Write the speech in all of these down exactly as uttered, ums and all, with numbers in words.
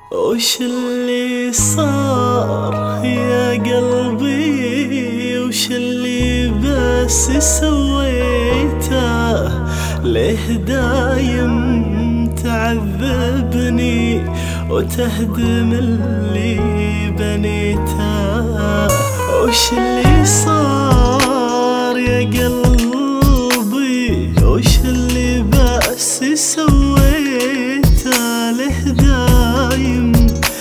وش اللي صار يا قلبي؟ وش اللي بس سويته؟ ليه دايم تعذبني وتهدم اللي بنيته؟ وش اللي صار يا قلبي؟ وش اللي بس سويته؟ ليه دايم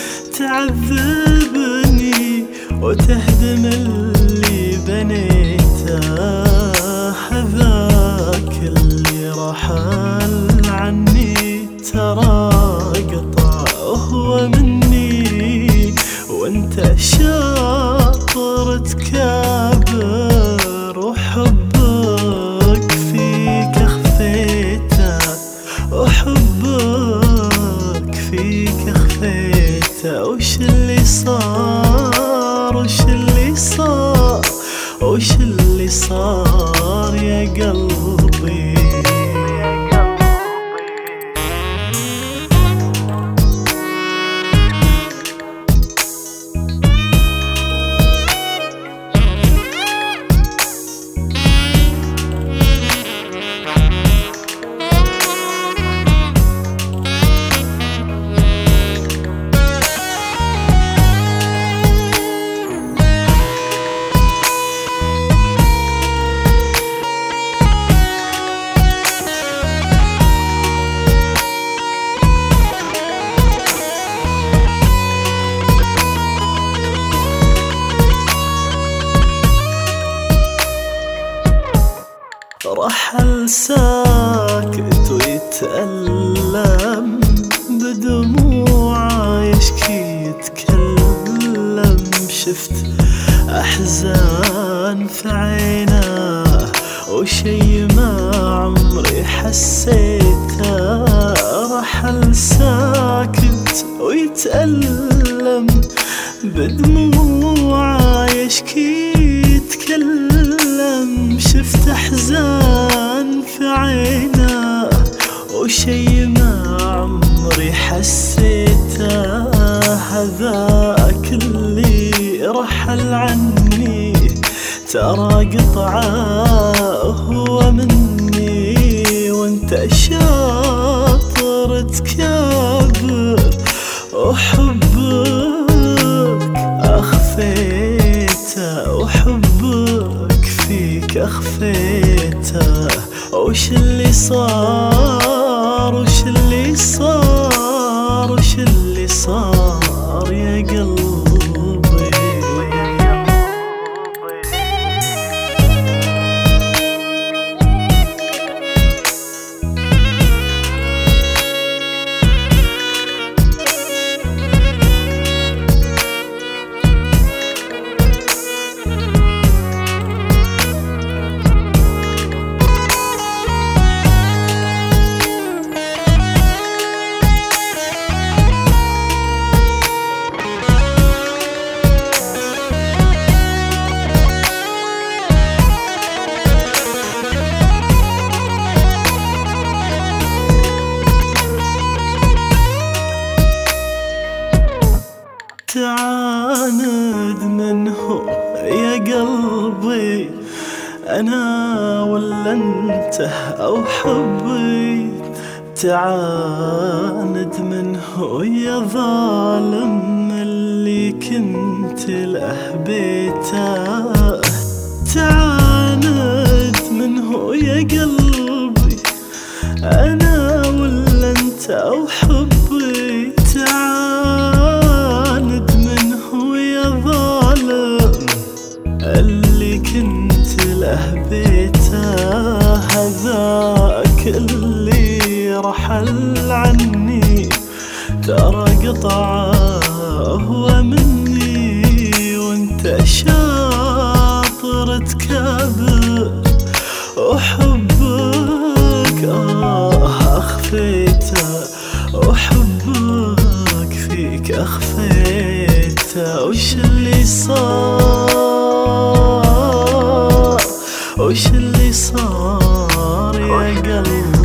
تعذبني وتهدم اللي بنيته؟ هذاك اللي رحل عني ترى قطع هو مني، وانت شاطر تكابر وحبك فيك اخفيته، وحبك فيك اخفيته. وش اللي صار؟ وش اللي صار؟ وش اللي صار يا قلبي؟ رحل ساكت ويتألم بدموعه يشكي يتكلم، شفت أحزان في عينه وشي ما عمري حسيته. رحل ساكت ويتألم بدموعه يشكي يتكلم، شفت أحزان في عينه وشي ما عمري حسيته. هذاك اللي رحل عني ترى قطعه هو مني، وانت شاطر تكابر وحبك أخفيته، وحبك فيك أخفيته. وش اللي صار؟ وش اللي صار؟ وش اللي صار يا قلبي؟ تعاند منه يا قلبي، أنا ولا أنت أو حبي؟ تعاند منه يا ظالم اللي كنت له بيته. تعاند منه يا قلبي، أنا ولا أنت أو حبي؟ تعاند منه يا ظالم اللي كنت له بيته. هذاك اللي رحل عني ترى قطعه هو مني، وانت شاطر تكابر وحبك آه أخفيته، وحبك فيك أخفيته. وش اللي صار؟ وش اللي صار يا قلبي؟